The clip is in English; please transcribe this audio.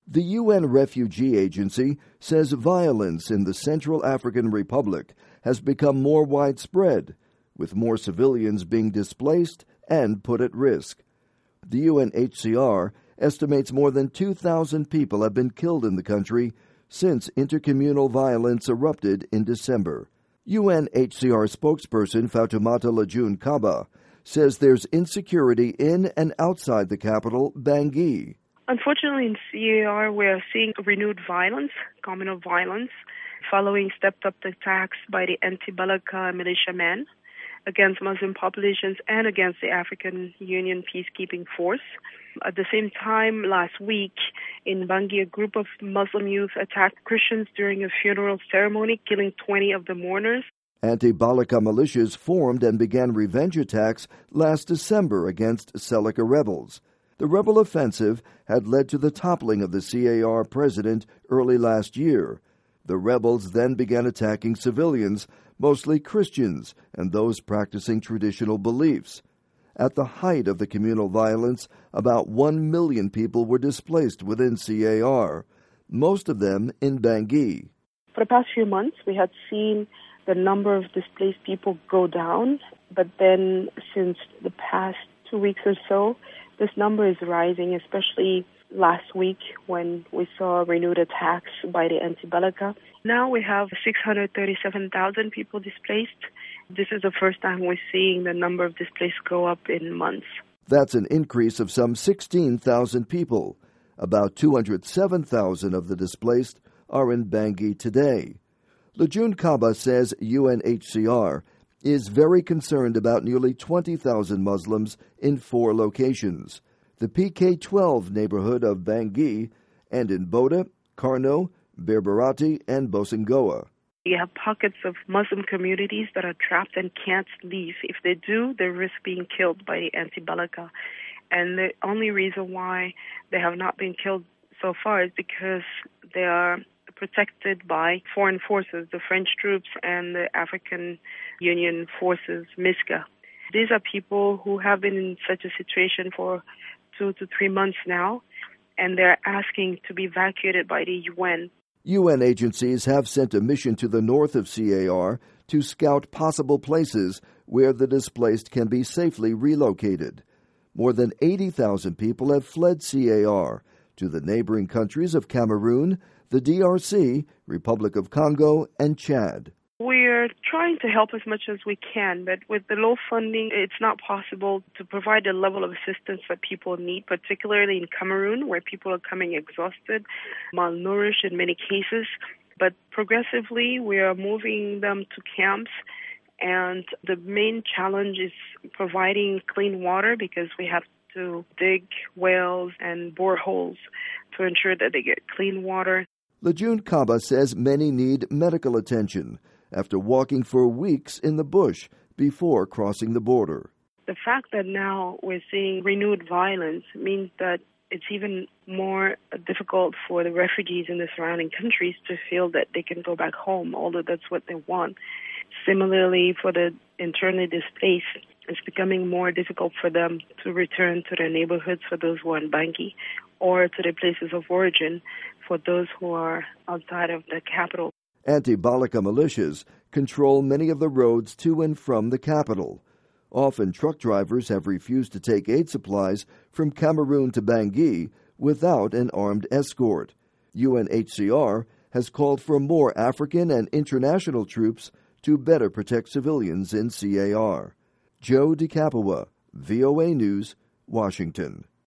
The UN Refugee Agency says violence in the Central African Republic has become more widespread, with more civilians being displaced and put at risk. The UNHCR estimates more than 2,000 people have been killed in the country since intercommunal violence erupted in December. UNHCR spokesperson Fatoumata Lejeune Kaba says there's insecurity in and outside the capital, Bangui. Unfortunately, in CAR, we are seeing renewed violence, communal violence, following stepped-up attacks by the anti-Balaka militiamen against Muslim populations and against the African Union peacekeeping force. At the same time, last week in Bangui, a group of Muslim youth attacked Christians during a funeral ceremony, killing 20 of the mourners. Anti-Balaka militias formed and began revenge attacks last December against Seleka rebels. The rebel offensive had led to the toppling of the CAR president early last year. The rebels then began attacking civilians, mostly Christians and those practicing traditional beliefs. At the height of the communal violence, about 1 million people were displaced within CAR, most of them in Bangui. For the past few months, we had seen the number of displaced people go down, but then since the past 2 weeks or so, this number is rising, especially last week when we saw renewed attacks by the anti-Balaka. Now we have 637,000 people displaced. This is the first time we're seeing the number of displaced go up in months. That's an increase of some 16,000 people. About 207,000 of the displaced are in Bangui today. Lejeune Kaba says UNHCR is very concerned about nearly 20,000 Muslims in 4 locations: the PK-12 neighborhood of Bangui, and in Boda, Karno, Berberati, and Bosangoa. You have pockets of Muslim communities that are trapped and can't leave. If they do, they risk being killed by anti-Balaka. And the only reason why they have not been killed so far is because they are protected by foreign forces, the French troops and the African Union forces, MISCA. These are people who have been in such a situation for 2 to 3 months now, and they're asking to be evacuated by the UN. UN agencies have sent a mission to the north of CAR to scout possible places where the displaced can be safely relocated. More than 80,000 people have fled CAR to the neighboring countries of Cameroon, the DRC, Republic of Congo, and Chad. We're trying to help as much as we can, but with the low funding, it's not possible to provide the level of assistance that people need, particularly in Cameroon, where people are coming exhausted, malnourished in many cases. But progressively, we are moving them to camps, and the main challenge is providing clean water because we have to dig wells and boreholes to ensure that they get clean water. Lejeune Kaba says many need medical attention after walking for weeks in the bush before crossing the border. The fact that now we're seeing renewed violence means that it's even more difficult for the refugees in the surrounding countries to feel that they can go back home, although that's what they want. Similarly, for the internally displaced, it's becoming more difficult for them to return to their neighborhoods for those who are in Bangui or to their places of origin for those who are outside of the capital. Anti-Balaka militias control many of the roads to and from the capital. Often truck drivers have refused to take aid supplies from Cameroon to Bangui without an armed escort. UNHCR has called for more African and international troops to better protect civilians in CAR. Joe DeCapua, VOA News, Washington.